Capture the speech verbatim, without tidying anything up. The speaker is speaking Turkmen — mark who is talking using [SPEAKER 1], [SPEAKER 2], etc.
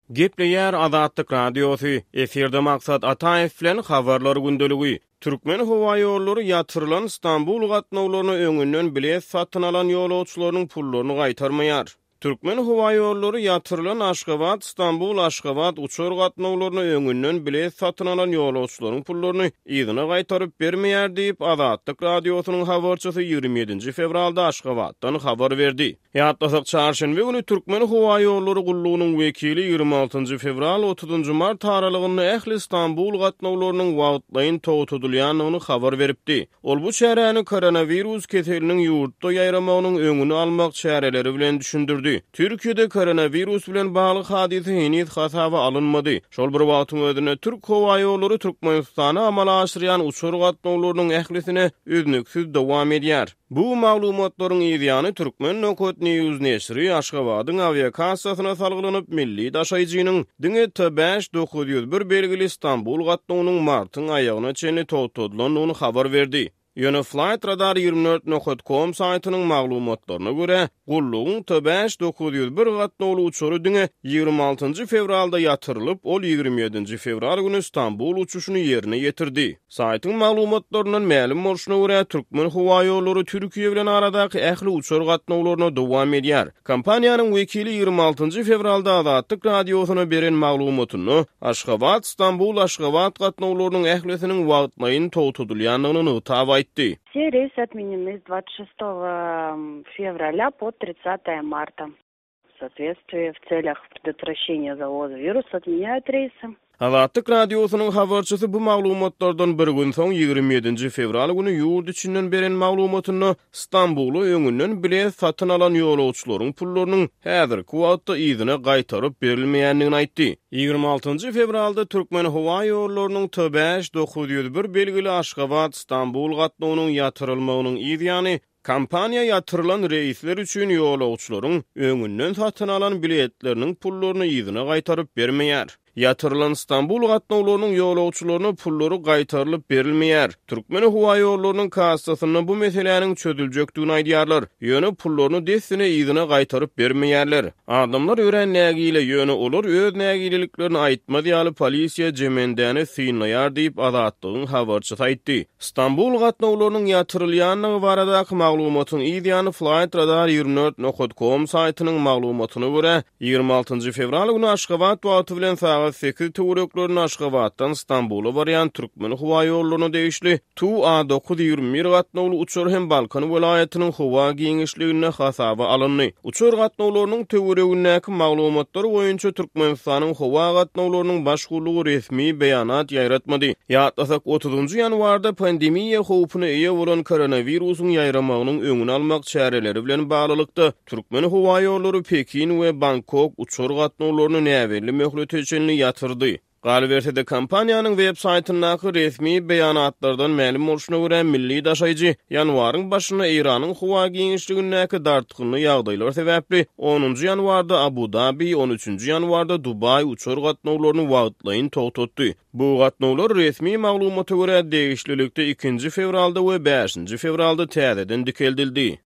[SPEAKER 1] Gepleýär Azatlyk radiosu. Eferde maksat Ataev bilen habarlar gündöligi. Türkmen howa ýollary ýatyrylan Istanbul gatnawlaryny öňünden bilet satyn alan ýolagçylarynyň pullaryny gaýtarmaýar. Türkmen howa ýollary ýatyrylan Aşgabat, Istanbul, Aşgabat uçur gatnawlaryny öňünden bilet satyn alan ýolagçylarynyň pullaryny ýygyna gaýtaryp bermeýär diýip Azatlyk radiosynyň habarçysy ýigirmi ýedinji fevralda Aşgabatdan habar berdi. Ýatlasak çarşembe güni Türkmen howa ýollary gullugynyň wekili ýigirmi altynjy fevral otuzunjy mart taralygyny ähli Istanbul gatnawlarynyň wagtlaýyn togutulýanyny habar beripdi. Ol bu çäräni koronavirus keseliniň ýurtda ýaýramagynyň öňüni almak çäreleri bilen düşündirdi. Türkiýede koronavirus bilen bagly hadise henüz hasaba alınmady. Şol bir wagtyň özüne Türk howa ýollary Türkmenistana amala aşyrýan uçur gatnawlarynyň ählisine üznüksiz dowam edýär. Bu maglumatlaryň ýygyny Türkmen Nokot News neşri Aşgabatyň aviakassasyna salgylanyp milli daşaýjynyň diňe T beş dokuz ýüz bir belgili Istanbul gatnawynyň martyň aýagyna çenli togutulanyny habar berdi. Ýöne Flight Radar ýygrimi dört nokta com saýtynyň maglumatlaryna görä, gullugyň T beş dokuz ýüz bir gatnawly uçury diňe ýigirmi altynjy fevralda ýatyrylyp, ol ýigirmi ýedinji fevral güni Istanbul uçuşuny ýerine ýetirdi. Saýtyň maglumatlarynyň ma'lum bolşyna görä, Türkmen howa ýollary Türkiýe bilen aradaky ähli uçur gatnawlaryna dowam edýär. Kompaniýanyň wekili ýigirmi altynjy fevralda Azatlyk radiosyna beren maglumatyny Aşgabat, Istanbul, Aşgabat gatnawlarynyň ählisiniň wagtlaýyn togutulýanyny taýip
[SPEAKER 2] Все рейсы отменены с двадцать шестого февраля по тридцатое марта. В соответствии в целях предотвращения завоза вируса отменяют рейсы.
[SPEAKER 1] Azatlyk radiosynyň habarçysy bu maglumatlardan bir gün soň ýigirmi ýedinji fevral güni ýurt içinden beren maglumatyny Istanbuly öňünden bilet satyn alan ýolagçylaryň pullarynyň häzirki wagtda ýygyna gaýtaryp berilmeýändigini aýtdy. ýigirmi altynjy fevralda Türkmen howa ýollarynyň T beş dokuz ýüz bir belgili Aşgabat, Istanbul gatnawynyň ýatyrylmagynyň ýygyny kampaniýa ýatyrylan reisler üçin ýolagçylaryň öňünden satyn alan biletleriniň pullaryny ýygyna gaýtaryp bermeýär. Ýatyrylan Istanbul gatnawlarynyň ýolagçylaryna pullary gaýtarylyp berilmeýär. Türkmen howa ýollarynyň kassasyna bu meseleniň çözüljekdigini aýdýarlar. Ýöne pullaryny desine ýygyna gaýtaryp bermeýärler. Adamlar öwrenlägiyle ýöne olar öz nägileliklerini aýtmadýaly polisiýa jemendäni synlaýar diýip Azatlygyň habarçysy aýtdy. Istanbul gatnawlarynyň ýatyrylýanyny baradaky maglumatyň ýygyny Flight Radar ýigirmi dört nokta com saýtynyň maglumatyna görä, ýigirmi altynjy fevral güni Aşgabat wagty bilen sekiz töwereklerini Aşgabatdan Istanbula barýan Türkmen howa ýollaryna degişli Tu A dokuz yüz ýigirmi bir gatnawly uçur hem Balkan welaýatynyň howa giňişligine hasaba alyndy. Uçur gatnawlarynyň töweregindäki maglumatlar boýunça Türkmenistanyň howa gatnawlarynyň başgulugy resmi beýanat ýaýratmady. Ýatlasak otuzunjy ýanwarda pandemiýa howpuna eýe bolan koronawirusyň ýaýramagynyň öňüni almak çäreleri bilen baglykda Türkmen howa ýollary Pekin we Bangkok uçur gatnawlaryny näwelli möhlet yatırdı. Galbertede kampaniýanyň web saýtynaky resmi beýanatlardan ma'lum bolşyna görä milli daşaýjy ýanwaryň başyna Iranyň howa giňişligindäki dartgyny ýagdaýlar sebäpli onunjy ýanwarda Abu Dhabi, on üçünjy ýanwarda Dubai uçur gatnawlaryny wagtlaýyn togutdy. Bu gatnawlar resmi maglumata görä degişlilikde ikinji fevralda we beşinji fevralda täzeden dikeldildi.